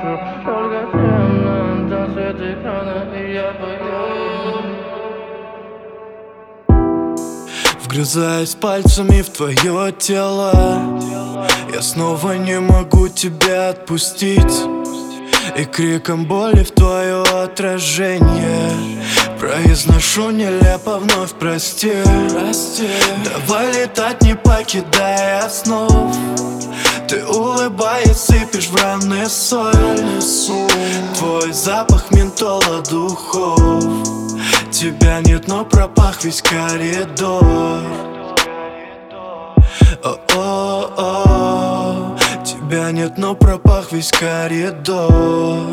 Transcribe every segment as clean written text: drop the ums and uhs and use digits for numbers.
пишу. Только темно, там свет экрана, и я пою. Вгрызаясь пальцами в твое тело, я снова не могу тебя отпустить. И криком боли в твое отражение произношу нелепо вновь прости. Давай летать, не покидая снов. Ты улыбаясь сыпешь в раны соль. Твой запах ментола духов. Тебя нет, но пропах весь коридор. О-о-о. Тебя нет, но пропах весь коридор.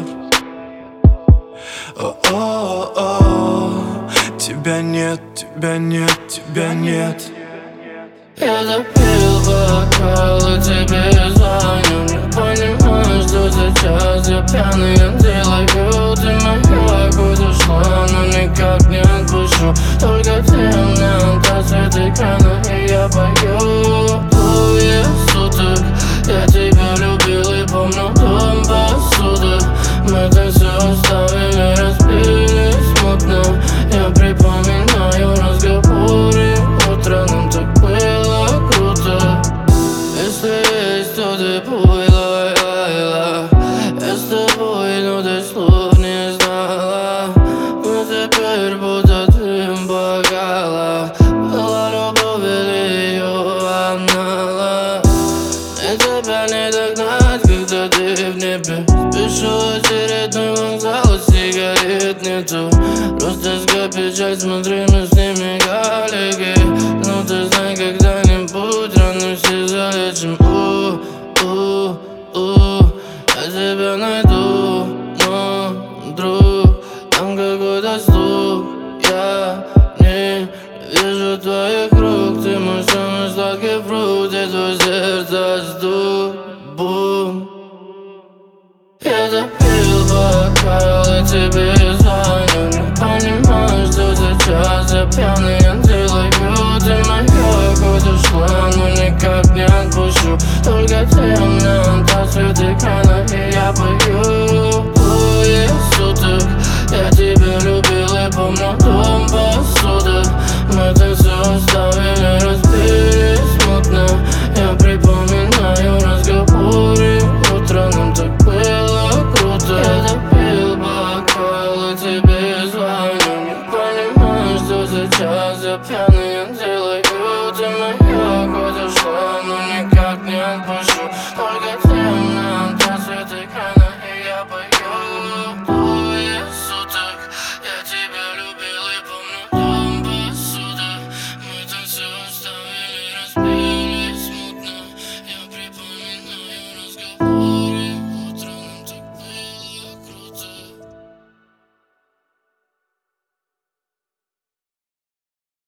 О-о-о. Тебя нет, тебя нет, тебя нет. Я допил бокал и тебе звоню. Не понимаю, что сейчас я пьяный, я делаю. Ты моя куда ушла, но никак не отпущу. Только темно, там свет экрана, и я пою. Двое суток я тебя любил и помню дом посуды. Мы так все оставили, разбили смутно. Я припоминаю разговоры утро, нам так было круто. Если есть, то ты пой, лай-лай-ла. Я с тобой, но ты слов не знала. Мы теперь будто дым бокала. Была любовь или ее обнала. И тебя не догнать, когда ты в небе. Спешу очередной вокзал, сигарет нету. Просто скопичай, смотри, мы с ними коллеги. Ну ты знай, когда-нибудь рано все залечим. Я тебя найду, но, друг, там какой-то стук. Я не вижу твоих рук. Ты мой самый сладкий фрукт, и твое сердце стук. Бум. Я допил бокал и тебе звоню. Не понимаю, что сейчас я пьяный, я делаю. Ты моя куда ушла, но никак не отпущу. Только темно, там свет экрана, и я пою. Двое суток я тебя любил и помню дом посуды. Мы так все оставили, разбили смутно. Я припоминаю разговоры утро, нам так было круто. Я допил бокал и тебе звоню. Не понимаю, что сейчас я пьяный, я делаю.